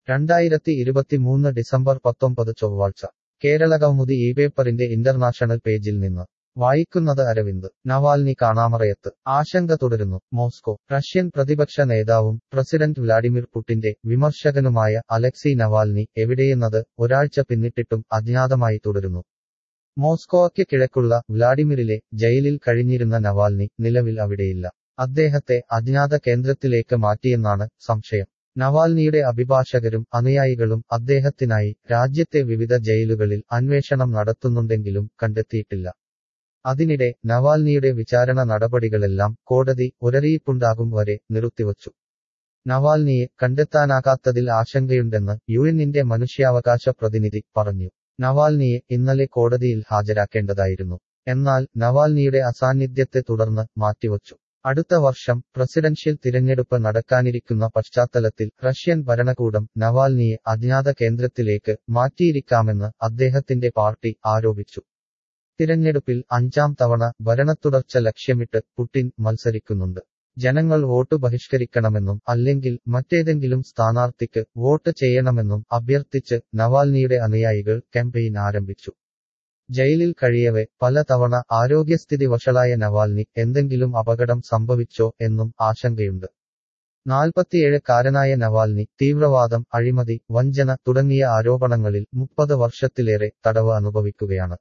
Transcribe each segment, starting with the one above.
2023 December 19 ചൊവ്വാഴ്ച കേരളകൗമുദി ഈ പേപ്പറിന്റെ ഇന്റർനാഷണൽ പേജിൽ നിന്ന് വായിക്കുന്നത് അരവിന്ദ്. നവാൽനി കാണാമറയത്ത്, ആശങ്ക തുടരുന്നു. മോസ്കോ. റഷ്യൻ പ്രതിപക്ഷ നേതാവും പ്രസിഡന്റ് വ്ലാഡിമിർ പുടിന്റെ വിമർശകനുമായ അലക്സി നവാൽനി എവിടെയെന്നത് ഒരാഴ്ച പിന്നിട്ടിട്ടും അജ്ഞാതമായി തുടരുന്നു. മോസ്കോയ്ക്ക് കിഴക്കുള്ള വ്ലാഡിമിറിലെ ജയിലിൽ കഴിഞ്ഞിരുന്ന നവാൽനി നിലവിൽ അവിടെയില്ല. അദ്ദേഹത്തെ അജ്ഞാത കേന്ദ്രത്തിലേക്ക് മാറ്റിയെന്നാണ് സംശയം. നവാൽനിയുടെ അഭിഭാഷകരും അനുയായികളും അദ്ദേഹത്തിനായി രാജ്യത്തെ വിവിധ ജയിലുകളിൽ അന്വേഷണം നടത്തുന്നുണ്ടെങ്കിലും കണ്ടെത്തിയിട്ടില്ല. അതിനിടെ നവാൽനിയുടെ വിചാരണ നടപടികളെല്ലാം കോടതി ഒരറിയിപ്പുണ്ടാകും വരെ നിർത്തിവച്ചു. നവാൽനിയെ കണ്ടെത്താനാകാത്തതിൽ ആശങ്കയുണ്ടെന്ന് യുഎന്നിന്റെ മനുഷ്യാവകാശ പ്രതിനിധി പറഞ്ഞു. നവാൽനിയെ ഇന്നലെ കോടതിയിൽ ഹാജരാക്കേണ്ടതായിരുന്നു. എന്നാൽ നവാൽനിയുടെ അസാന്നിധ്യത്തെ തുടർന്ന് മാറ്റിവച്ചു. അടുത്ത വർഷം പ്രസിഡൻഷ്യൽ തിരഞ്ഞെടുപ്പ് നടക്കാനിരിക്കുന്ന പശ്ചാത്തലത്തിൽ റഷ്യൻ ഭരണകൂടം നവാൽനിയെ അജ്ഞാത കേന്ദ്രത്തിലേക്ക് മാറ്റിയിരിക്കാമെന്ന് അദ്ദേഹത്തിന്റെ പാർട്ടി ആരോപിച്ചു. തിരഞ്ഞെടുപ്പിൽ 5ാം തവണ ഭരണത്തുടർച്ച ലക്ഷ്യമിട്ട് പുടിൻ മത്സരിക്കുന്നുണ്ട്. ജനങ്ങൾ വോട്ട് ബഹിഷ്കരിക്കണമെന്നും അല്ലെങ്കിൽ മറ്റേതെങ്കിലും സ്ഥാനാർത്ഥിക്ക് വോട്ട് ചെയ്യണമെന്നും അഭ്യർത്ഥിച്ച് നവാൽനിയുടെ അനുയായികൾ ക്യാമ്പയിൻ ആരംഭിച്ചു. ജയിലിൽ കഴിയവെ പലതവണ ആരോഗ്യസ്ഥിതി വഷളായ നവാൽനി എന്തെങ്കിലും അപകടം സംഭവിച്ചോ എന്നും ആശങ്കയുണ്ട്. 47-കാരനായ നവാൽനി തീവ്രവാദം, അഴിമതി, വഞ്ചന തുടങ്ങിയ ആരോപണങ്ങളിൽ 30 വർഷത്തിലേറെ തടവ് അനുഭവിക്കുകയാണ്.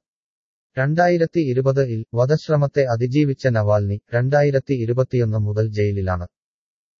2020-ൽ വധശ്രമത്തെ അതിജീവിച്ച നവാൽനി 2021 മുതൽ ജയിലിലാണ്.